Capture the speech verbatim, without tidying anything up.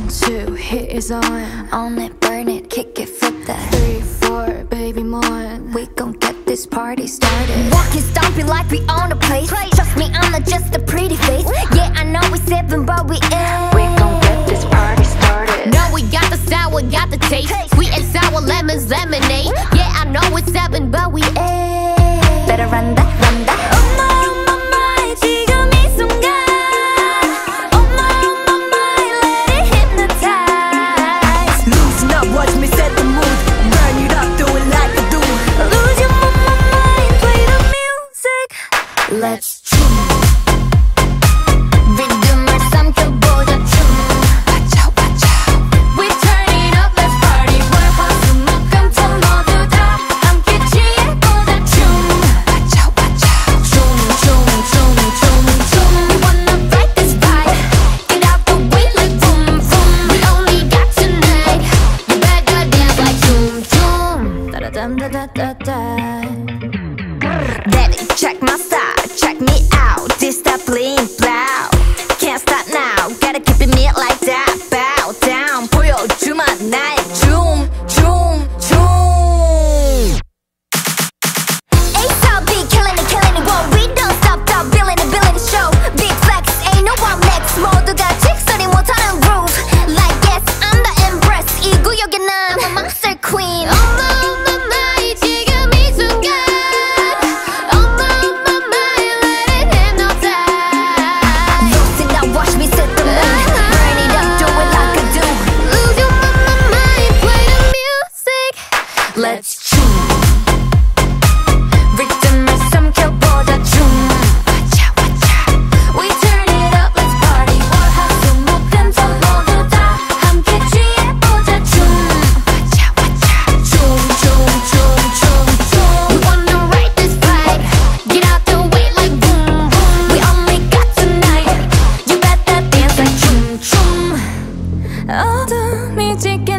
One, two, hit is on. Own it, burn it, kick it, flip that. Three, four, baby, more. We gon' get this party started. Walking, stomping like we own a place. Trust me, I'm not just a pretty face. Yeah, I know we seven, but we ain't. We gon' get this party started. No, we got the sour, got the taste. Sweet and sour lemons, lemonade. Yeah, I know it's seven, but we ain't. Better run that, run that. Oh my, oh my, my, 지금 이 순간. Oh my, oh my, my, let it hypnotize. Loosen up, watch me set the mood. Burn it up, do it like I do. Lose your mind, mind, play the music. Let's tune. 리듬을 삼켜보자 춤. Watch out, watch out. We turn it up, let's party. 월화수목금토 모두 다 함께 취해보자 춤. Watch out, watch out. 춤, 춤, 춤, 춤, 춤. We wanna fight this fight. Get out the way like boom, boom. We only got tonight. You better dance like 춤, 춤. Da-da-dum-da-da-da-da. Daddy, check my style, check me out. This style playing loud. Can't stop now, gotta keep it mid like that. Bow down, 보여주마 나의 춤, 춤, 춤. A-Star be killing it, killing it. Whoa, we don't stop, stop, billing it, billing it, show. Big flex, ain't no one next. 모두가 직선이 못하는 groove. Like yes, I'm the empress. 이 구역에 난 I'm a master queen. 엄마, 엄마, 나의 지금 이 순간. 엄마, 엄마, 나의 let it hypnotize. Loosen up, watch me set the mood. Burn it up, do it like I do. Lose your mind, mind, play the music. Let's tune. 리듬을 삼켜보자 춤. Watch out, watch out. We turn it up, let's party. 월화수목금토 모두 다 함께 취해보자 춤. Watch out, watch out. 춤, 춤, 춤, 춤, 춤. We wanna ride this vibe. Get out the way like boom, boom. We only got tonight. You better dance like 춤, 춤. 어둠이 짙게